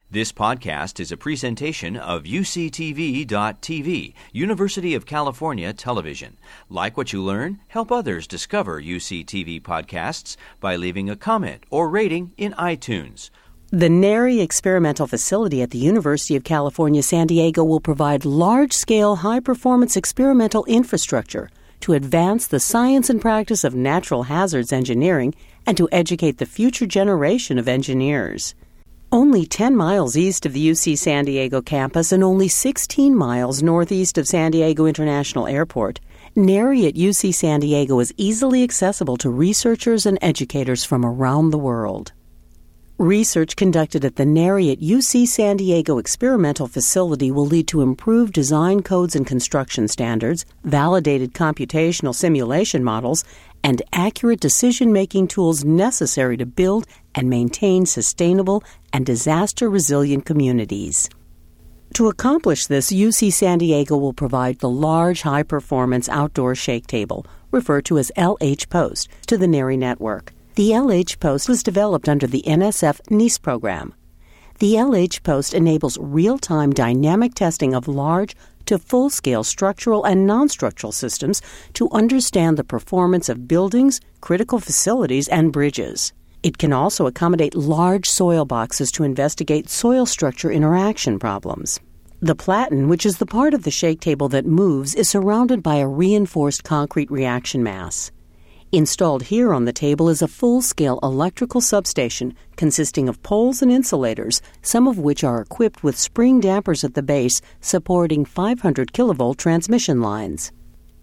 This podcast is a presentation of UCTV.tv, University of California Television. Like what you learn? Help others discover UCTV podcasts by leaving a comment or rating in iTunes. The NARI Experimental Facility at the University of California, San Diego will provide large-scale, high-performance experimental infrastructure to advance the science and practice of natural hazards engineering and to educate the future generation of engineers. Only 10 miles east of the UC San Diego campus and only 16 miles northeast of San Diego International Airport, NARI at UC San Diego is easily accessible to researchers and educators from around the world. Research conducted at the NARI at UC San Diego Experimental Facility will lead to improved design codes and construction standards, validated computational simulation models, and accurate decision-making tools necessary to build and maintain sustainable and disaster-resilient communities. To accomplish this, UC San Diego will provide the large, high-performance outdoor shake table, referred to as LH Post, to the NARI network. The LH Post was developed under the NSF NEAS program. The LH Post enables real-time dynamic testing of large to full-scale structural and non-structural systems to understand the performance of buildings, critical facilities, and bridges. It can also accommodate large soil boxes to investigate soil structure interaction problems. The platen, which is the part of the shake table that moves, is surrounded by a reinforced concrete reaction mass. Installed here on the table is a full-scale electrical substation consisting of poles and insulators, some of which are equipped with spring dampers at the base supporting 500 kilovolt transmission lines.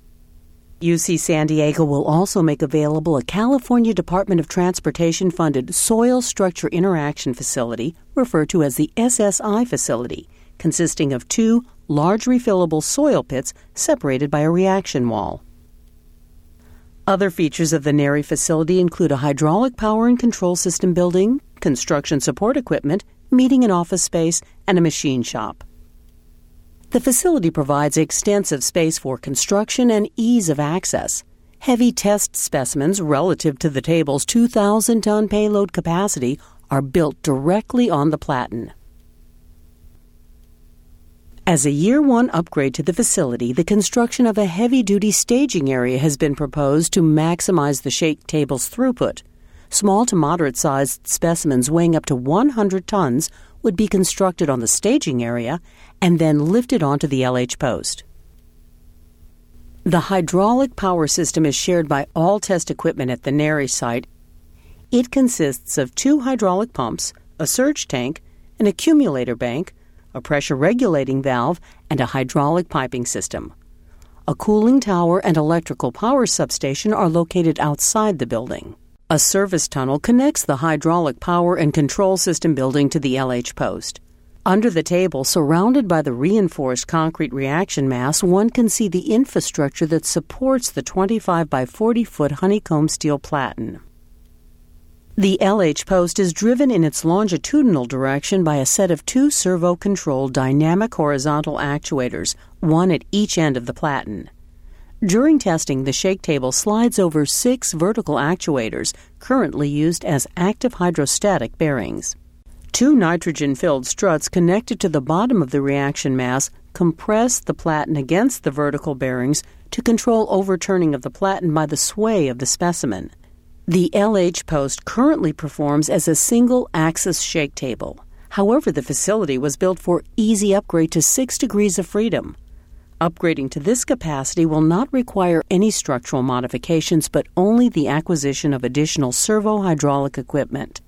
UC San Diego will also make available a California Department of Transportation-funded Soil Structure Interaction Facility, referred to as the SSI facility, consisting of 2 large refillable soil pits separated by a reaction wall. Other features of the NARI facility include a hydraulic power and control system building, construction support equipment, meeting and office space, and a machine shop. The facility provides extensive space for construction and ease of access. Heavy test specimens relative to the table's 2,000-ton payload capacity are built directly on the platen. As a Year 1 upgrade to the facility, the construction of a heavy-duty staging area has been proposed to maximize the shake table's throughput. Small to moderate-sized specimens weighing up to 100 tons would be constructed on the staging area and then lifted onto the LH Post. The hydraulic power system is shared by all test equipment at the NARI site. It consists of 2 hydraulic pumps, a surge tank, an accumulator bank, a pressure-regulating valve, and a hydraulic piping system. A cooling tower and electrical power substation are located outside the building. A service tunnel connects the hydraulic power and control system building to the LH Post. Under the table, surrounded by the reinforced concrete reaction mass, one can see the infrastructure that supports the 25 by 40-foot honeycomb steel platen. The LH Post is driven in its longitudinal direction by a set of 2 servo-controlled dynamic horizontal actuators, one at each end of the platen. During testing, the shake table slides over 6 vertical actuators, currently used as active hydrostatic bearings. 2 nitrogen-filled struts connected to the bottom of the reaction mass compress the platen against the vertical bearings to control overturning of the platen by the sway of the specimen. The LH Post currently performs as a single-axis shake table. However, the facility was built for easy upgrade to 6 degrees of freedom. Upgrading to this capacity will not require any structural modifications, but only the acquisition of additional servo-hydraulic equipment.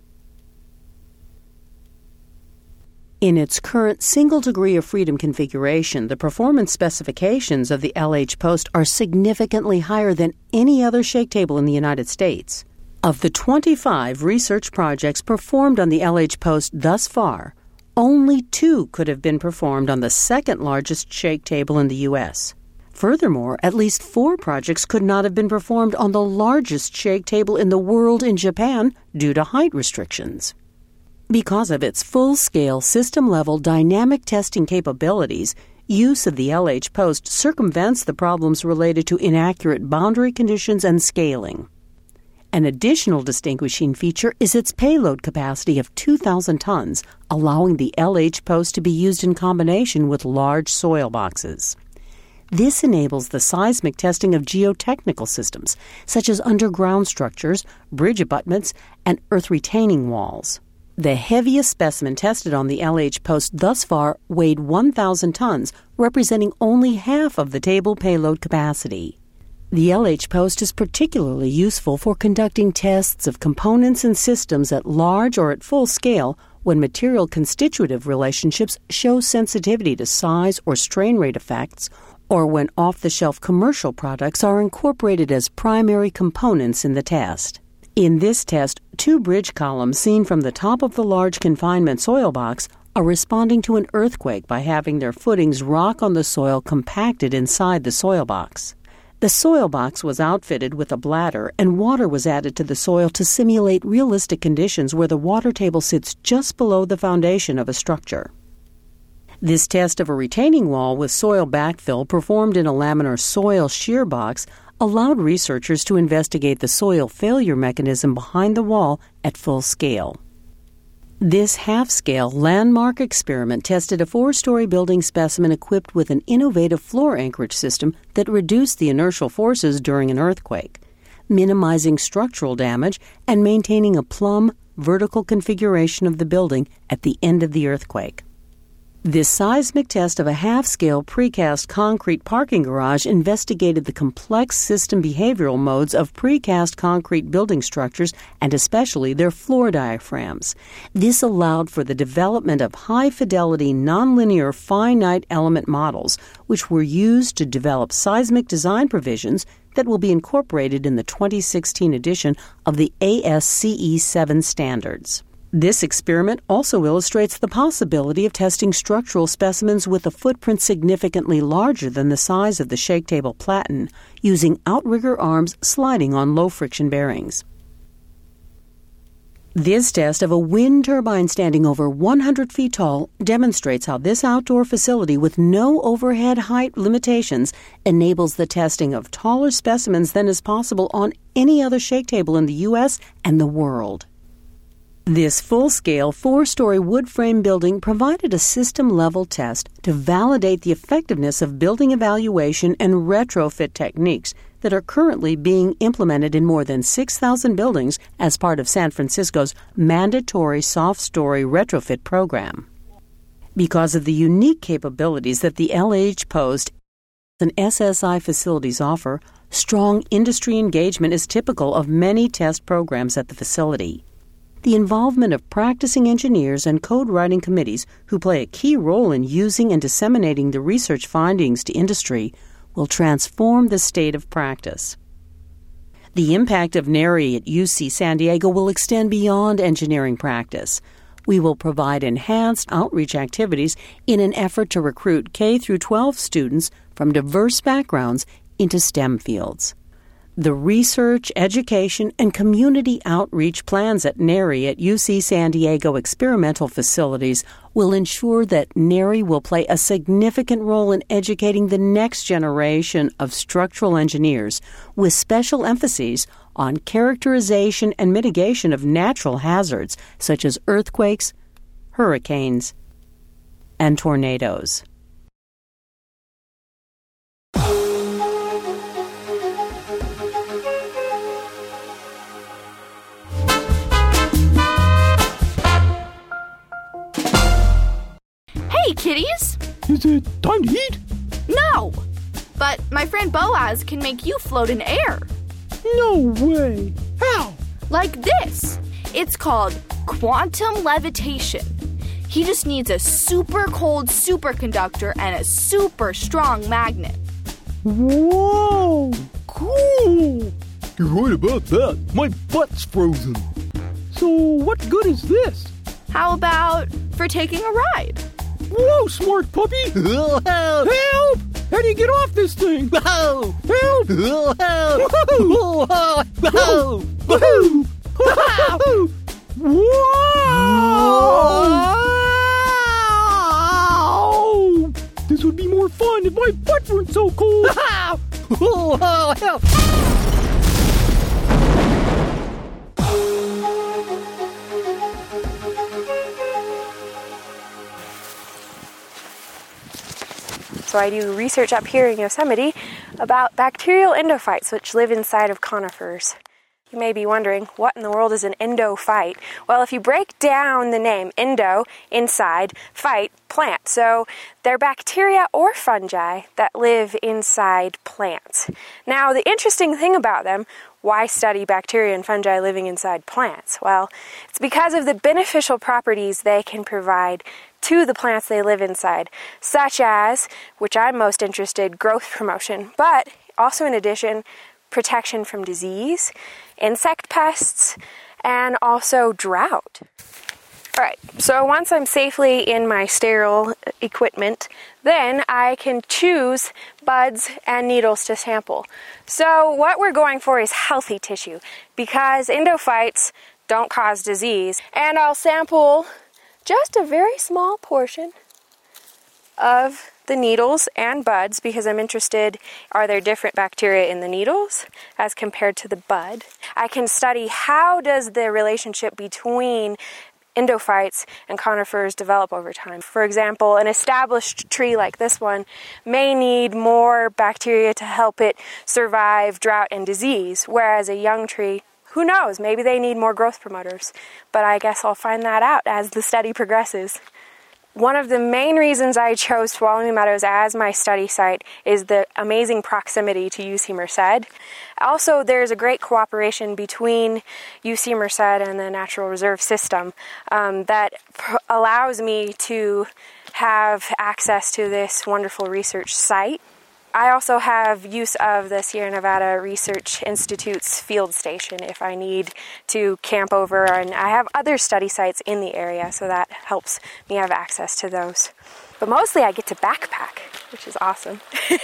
In its current single degree of freedom configuration, the performance specifications of the LH Post are significantly higher than any other shake table in the United States. Of the 25 research projects performed on the LH Post thus far, only 2 could have been performed on the second largest shake table in the U.S. Furthermore, at least 4 projects could not have been performed on the largest shake table in the world in Japan due to height restrictions. Because of its full-scale, system-level dynamic testing capabilities, use of the LH Post circumvents the problems related to inaccurate boundary conditions and scaling. An additional distinguishing feature is its payload capacity of 2,000 tons, allowing the LH Post to be used in combination with large soil boxes. This enables the seismic testing of geotechnical systems, such as underground structures, bridge abutments, and earth-retaining walls. The heaviest specimen tested on the LH Post thus far weighed 1,000 tons, representing only half of the table payload capacity. The LH Post is particularly useful for conducting tests of components and systems at large or at full scale when material constitutive relationships show sensitivity to size or strain rate effects, or when off-the-shelf commercial products are incorporated as primary components in the test. In this test, 2 bridge columns seen from the top of the large confinement soil box are responding to an earthquake by having their footings rock on the soil compacted inside the soil box. The soil box was outfitted with a bladder, and water was added to the soil to simulate realistic conditions where the water table sits just below the foundation of a structure. This test of a retaining wall with soil backfill performed in a laminar soil shear box allowed researchers to investigate the soil failure mechanism behind the wall at full scale. This half-scale landmark experiment tested a 4-story building specimen equipped with an innovative floor anchorage system that reduced the inertial forces during an earthquake, minimizing structural damage and maintaining a plumb, vertical configuration of the building at the end of the earthquake. This seismic test of a half-scale precast concrete parking garage investigated the complex system behavioral modes of precast concrete building structures and especially their floor diaphragms. This allowed for the development of high-fidelity nonlinear finite element models, which were used to develop seismic design provisions that will be incorporated in the 2016 edition of the ASCE 7 standards. This experiment also illustrates the possibility of testing structural specimens with a footprint significantly larger than the size of the shake table platen, using outrigger arms sliding on low-friction bearings. This test of a wind turbine standing over 100 feet tall demonstrates how this outdoor facility with no overhead height limitations enables the testing of taller specimens than is possible on any other shake table in the U.S. and the world. This full-scale 4-story wood frame building provided a system-level test to validate the effectiveness of building evaluation and retrofit techniques that are currently being implemented in more than 6,000 buildings as part of San Francisco's mandatory soft-story retrofit program. Because of the unique capabilities that the LH Post and SSI facilities offer, strong industry engagement is typical of many test programs at the facility. The involvement of practicing engineers and code-writing committees who play a key role in using and disseminating the research findings to industry will transform the state of practice. The impact of NARI at UC San Diego will extend beyond engineering practice. We will provide enhanced outreach activities in an effort to recruit K-12 students from diverse backgrounds into STEM fields. The research, education, and community outreach plans at NARI at UC San Diego experimental facilities will ensure that NARI will play a significant role in educating the next generation of structural engineers, with special emphasis on characterization and mitigation of natural hazards such as earthquakes, hurricanes, and tornadoes. Hey, kitties! Is it time to eat? No! But my friend Boaz can make you float in air. No way! How? Like this. It's called quantum levitation. He just needs a super cold superconductor and a super strong magnet. Whoa! Cool! You're right about that. My butt's frozen. So what good is this? How about for taking a ride? Whoa, smart puppy! Help! Help! How do you get off this thing? Help! Help! Whoa! Whoa! This would be more fun if my butt weren't so cold. Help! So I do research up here in Yosemite about bacterial endophytes, which live inside of conifers. You may be wondering, what in the world is an endophyte? Well, if you break down the name, endo, inside, phyte, plant. So they're bacteria or fungi that live inside plants. Now, the interesting thing about them, why study bacteria and fungi living inside plants? Well, it's because of the beneficial properties they can provide to the plants they live inside, such as, which I'm most interested, growth promotion, but also in addition, protection from disease, insect pests, and also drought. Alright, so once I'm safely in my sterile equipment, then I can choose buds and needles to sample. So what we're going for is healthy tissue, because endophytes don't cause disease, and I'll sample just a very small portion of the needles and buds because I'm interested, are there different bacteria in the needles as compared to the bud? I can study how does the relationship between endophytes and conifers develop over time. For example, an established tree like this one may need more bacteria to help it survive drought and disease, whereas a young tree, who knows, maybe they need more growth promoters. But I guess I'll find that out as the study progresses. One of the main reasons I chose Tuolumne Meadows as my study site is the amazing proximity to UC Merced. Also, there's a great cooperation between UC Merced and the Natural Reserve System that allows me to have access to this wonderful research site. I also have use of the Sierra Nevada Research Institute's field station if I need to camp over, and I have other study sites in the area, so that helps me have access to those. But mostly I get to backpack, which is awesome.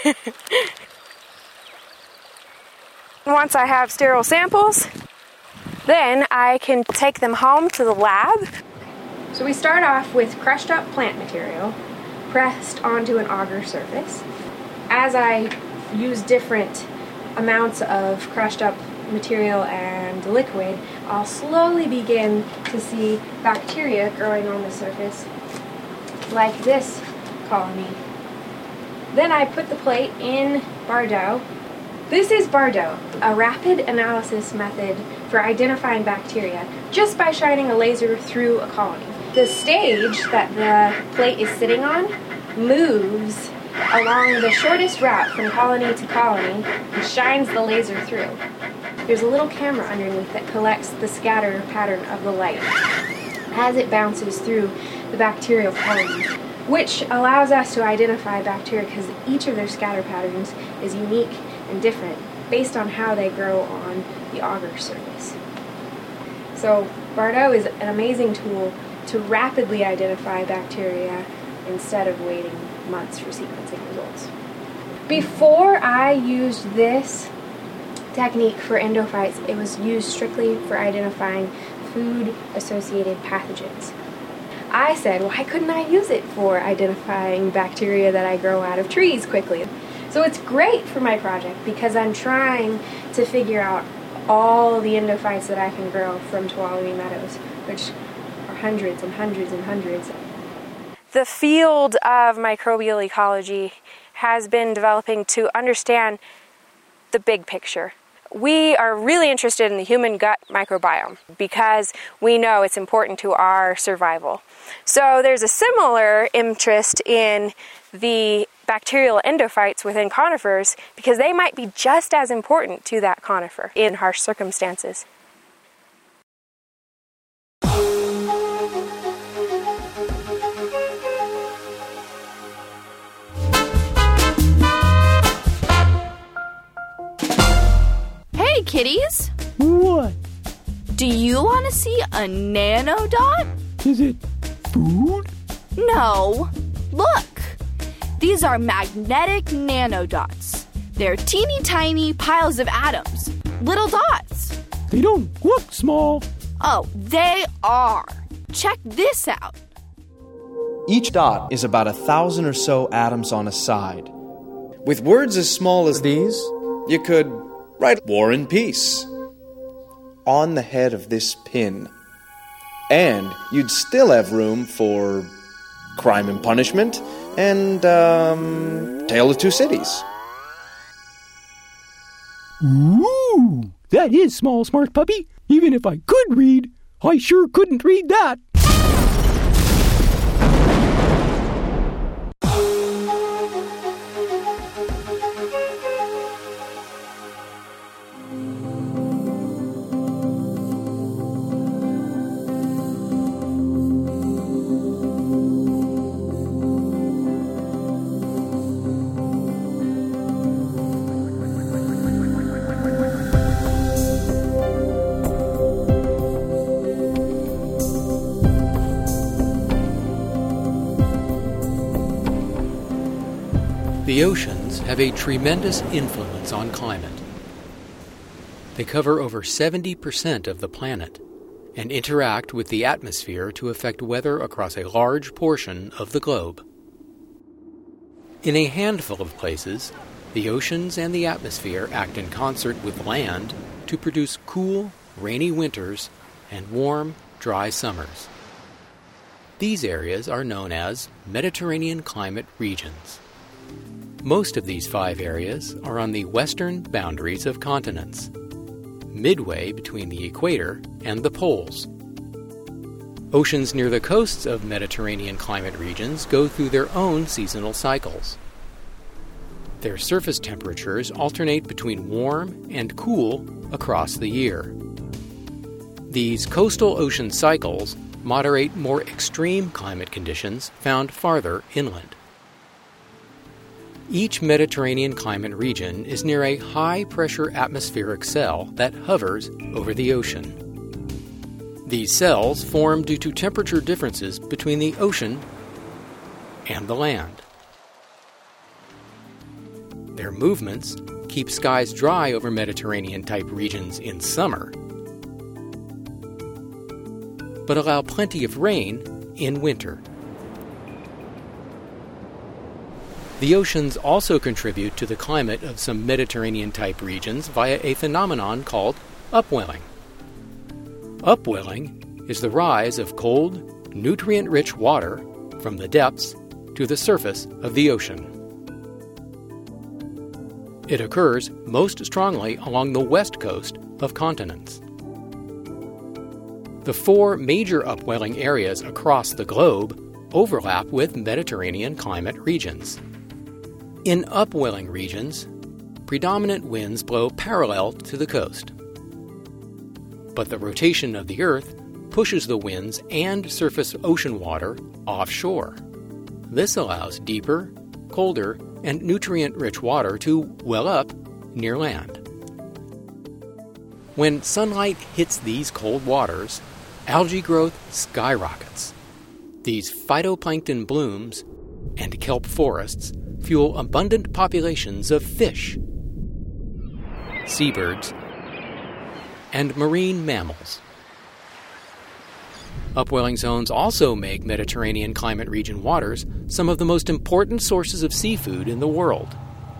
Once I have sterile samples, then I can take them home to the lab. So we start off with crushed up plant material pressed onto an agar surface. As I use different amounts of crushed up material and liquid, I'll slowly begin to see bacteria growing on the surface, like this colony. Then I put the plate in Bardot. This is Bardot, a rapid analysis method for identifying bacteria just by shining a laser through a colony. The stage that the plate is sitting on moves along the shortest route from colony to colony and shines the laser through. There's a little camera underneath that collects the scatter pattern of the light as it bounces through the bacterial colony, which allows us to identify bacteria because each of their scatter patterns is unique and different based on how they grow on the agar surface. So Bardot is an amazing tool to rapidly identify bacteria instead of waiting months for sequencing results. Before I used this technique for endophytes, it was used strictly for identifying food-associated pathogens. I said, why couldn't I use it for identifying bacteria that I grow out of trees quickly? So it's great for my project because I'm trying to figure out all the endophytes that I can grow from Tuolumne Meadows, which are hundreds and hundreds and hundreds. The field of microbial ecology has been developing to understand the big picture. We are really interested in the human gut microbiome because we know it's important to our survival. So there's a similar interest in the bacterial endophytes within conifers because they might be just as important to that conifer in harsh circumstances. Hey, kitties! What? Do you want to see a nanodot? Is it food? No. Look! These are magnetic nanodots. They're teeny tiny piles of atoms. Little dots. They don't look small. Oh, they are. Check this out. Each dot is about 1,000 or so atoms on a side. With words as small as these, you could write War and Peace on the head of this pin. And you'd still have room for Crime and Punishment, and Tale of Two Cities. Ooh, that is small, smart puppy. Even if I could read, I sure couldn't read that. The oceans have a tremendous influence on climate. They cover over 70% of the planet and interact with the atmosphere to affect weather across a large portion of the globe. In a handful of places, the oceans and the atmosphere act in concert with land to produce cool, rainy winters and warm, dry summers. These areas are known as Mediterranean climate regions. Most of these 5 areas are on the western boundaries of continents, midway between the equator and the poles. Oceans near the coasts of Mediterranean climate regions go through their own seasonal cycles. Their surface temperatures alternate between warm and cool across the year. These coastal ocean cycles moderate more extreme climate conditions found farther inland. Each Mediterranean climate region is near a high-pressure atmospheric cell that hovers over the ocean. These cells form due to temperature differences between the ocean and the land. Their movements keep skies dry over Mediterranean-type regions in summer, but allow plenty of rain in winter. The oceans also contribute to the climate of some Mediterranean-type regions via a phenomenon called upwelling. Upwelling is the rise of cold, nutrient-rich water from the depths to the surface of the ocean. It occurs most strongly along the west coast of continents. The 4 major upwelling areas across the globe overlap with Mediterranean climate regions. In upwelling regions, predominant winds blow parallel to the coast. But the rotation of the Earth pushes the winds and surface ocean water offshore. This allows deeper, colder, and nutrient-rich water to well up near land. When sunlight hits these cold waters, algae growth skyrockets. These phytoplankton blooms and kelp forests fuel abundant populations of fish, seabirds, and marine mammals. Upwelling zones also make Mediterranean climate region waters some of the most important sources of seafood in the world.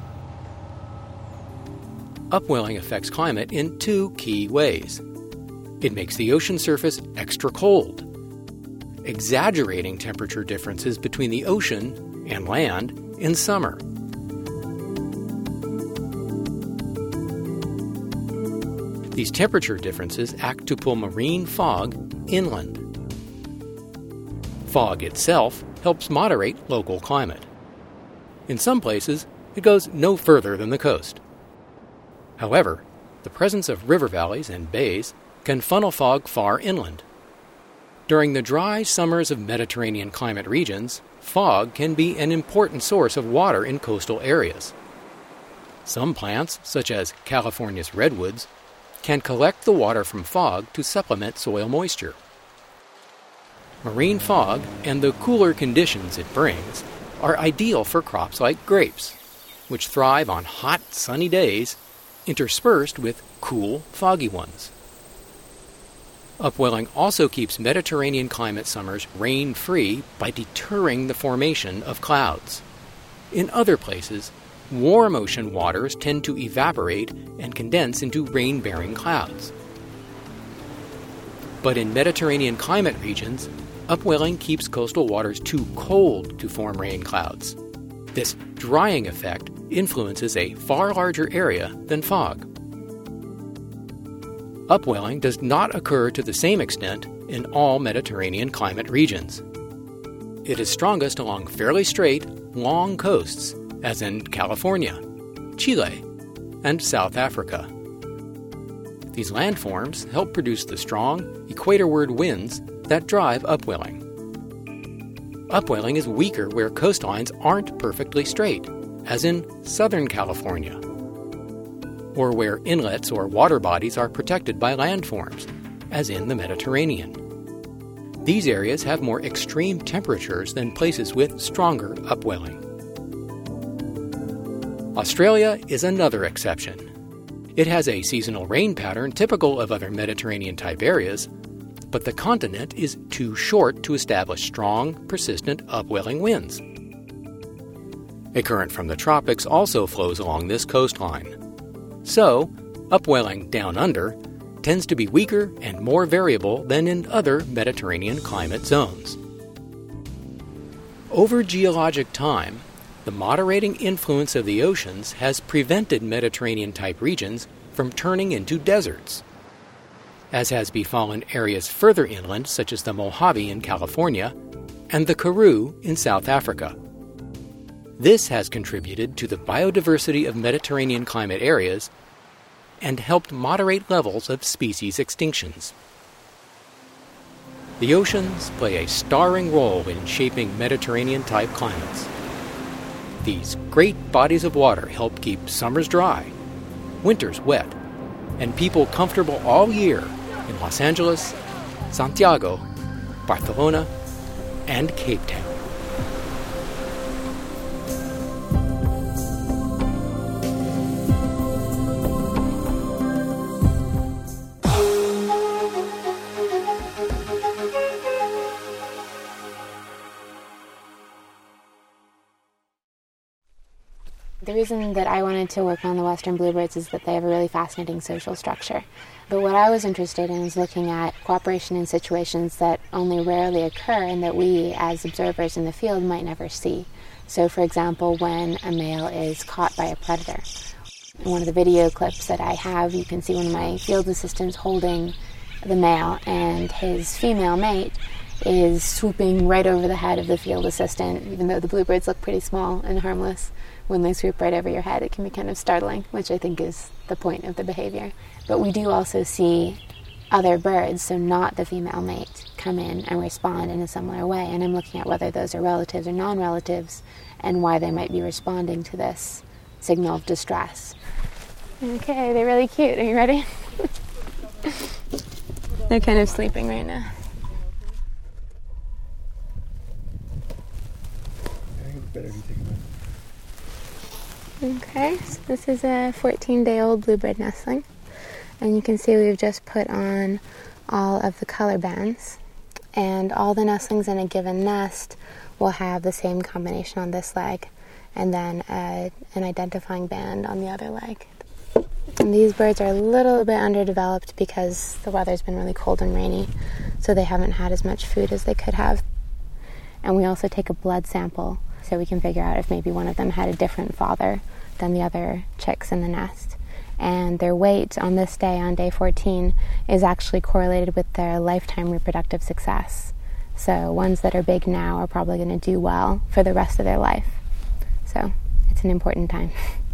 Upwelling affects climate in 2 key ways. It makes the ocean surface extra cold, exaggerating temperature differences between the ocean and land in summer. These temperature differences act to pull marine fog inland. Fog itself helps moderate local climate. In some places, it goes no further than the coast. However, the presence of river valleys and bays can funnel fog far inland. During the dry summers of Mediterranean climate regions, fog can be an important source of water in coastal areas. Some plants, such as California's redwoods, can collect the water from fog to supplement soil moisture. Marine fog and the cooler conditions it brings are ideal for crops like grapes, which thrive on hot, sunny days interspersed with cool, foggy ones. Upwelling also keeps Mediterranean climate summers rain-free by deterring the formation of clouds. In other places, warm ocean waters tend to evaporate and condense into rain-bearing clouds. But in Mediterranean climate regions, upwelling keeps coastal waters too cold to form rain clouds. This drying effect influences a far larger area than fog. Upwelling does not occur to the same extent in all Mediterranean climate regions. It is strongest along fairly straight, long coasts, as in California, Chile, and South Africa. These landforms help produce the strong, equatorward winds that drive upwelling. Upwelling is weaker where coastlines aren't perfectly straight, as in Southern California, or where inlets or water bodies are protected by landforms, as in the Mediterranean. These areas have more extreme temperatures than places with stronger upwelling. Australia is another exception. It has a seasonal rain pattern typical of other Mediterranean-type areas, but the continent is too short to establish strong, persistent upwelling winds. A current from the tropics also flows along this coastline. So, upwelling down under tends to be weaker and more variable than in other Mediterranean climate zones. Over geologic time, the moderating influence of the oceans has prevented Mediterranean-type regions from turning into deserts, as has befallen areas further inland such as the Mojave in California and the Karoo in South Africa. This has contributed to the biodiversity of Mediterranean climate areas and helped moderate levels of species extinctions. The oceans play a starring role in shaping Mediterranean-type climates. These great bodies of water help keep summers dry, winters wet, and people comfortable all year in Los Angeles, Santiago, Barcelona, and Cape Town. The reason that I wanted to work on the western bluebirds is that they have a really fascinating social structure. But what I was interested in is looking at cooperation in situations that only rarely occur and that we, as observers in the field, might never see. So, for example, when a male is caught by a predator. In one of the video clips that I have, you can see one of my field assistants holding the male, and his female mate is swooping right over the head of the field assistant, even though the bluebirds look pretty small and harmless. When they swoop right over your head, it can be kind of startling, which I think is the point of the behavior. But we do also see other birds, so not the female mate, come in and respond in a similar way. And I'm looking at whether those are relatives or non-relatives and why they might be responding to this signal of distress. Okay, they're really cute. Are you ready? They're kind of sleeping right now. Okay, so this is a 14-day-old bluebird nestling, and you can see we've just put on all of the color bands, and all the nestlings in a given nest will have the same combination on this leg, and then an identifying band on the other leg. And these birds are a little bit underdeveloped because the weather's been really cold and rainy, so they haven't had as much food as they could have. And we also take a blood sample so we can figure out if maybe one of them had a different father than the other chicks in the nest. And their weight on this day, on day 14, is actually correlated with their lifetime reproductive success. So ones that are big now are probably going to do well for the rest of their life. So it's an important time.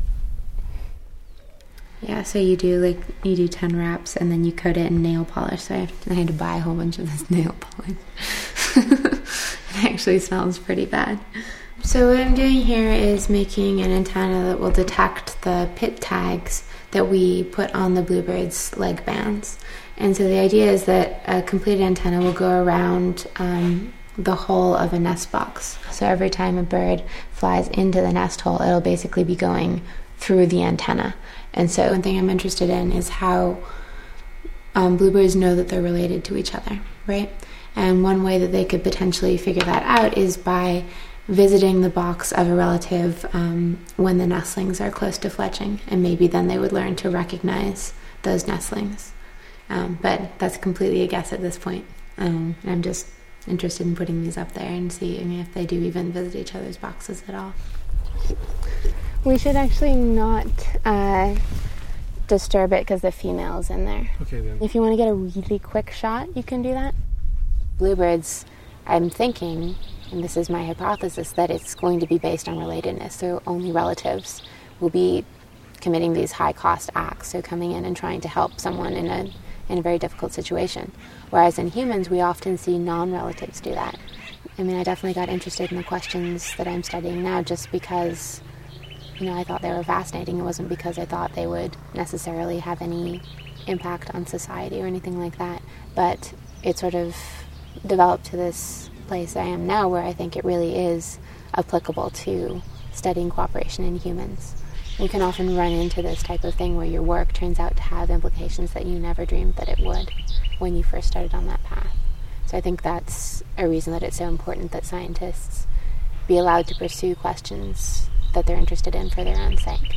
Yeah, so you do 10 wraps and then you coat it in nail polish. So I had to buy a whole bunch of this nail polish. It actually smells pretty bad. So what I'm doing here is making an antenna that will detect the pit tags that we put on the bluebird's leg bands. And so the idea is that a completed antenna will go around the hole of a nest box. So every time a bird flies into the nest hole, it'll basically be going through the antenna. And so one thing I'm interested in is how bluebirds know that they're related to each other, right? And one way that they could potentially figure that out is by visiting the box of a relative when the nestlings are close to fletching, and maybe then they would learn to recognize those nestlings. But that's completely a guess at this point. I'm just interested in putting these up there and seeing if they do even visit each other's boxes at all. We should actually not disturb it because the female's in there. Okay, then. If you want to get a really quick shot, you can do that. Bluebirds, I'm thinking, and this is my hypothesis, that it's going to be based on relatedness, so only relatives will be committing these high-cost acts, so coming in and trying to help someone in a very difficult situation. Whereas in humans, we often see non-relatives do that. I mean, I definitely got interested in the questions that I'm studying now just because, I thought they were fascinating. It wasn't because I thought they would necessarily have any impact on society or anything like that. But it sort of developed to this place I am now where I think it really is applicable to studying cooperation in humans. You can often run into this type of thing where your work turns out to have implications that you never dreamed that it would when you first started on that path. So I think that's a reason that it's so important that scientists be allowed to pursue questions that they're interested in for their own sake.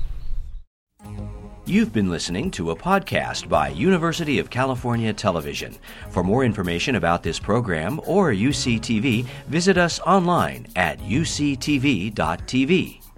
You've been listening to a podcast by University of California Television. For more information about this program or UCTV, visit us online at uctv.tv.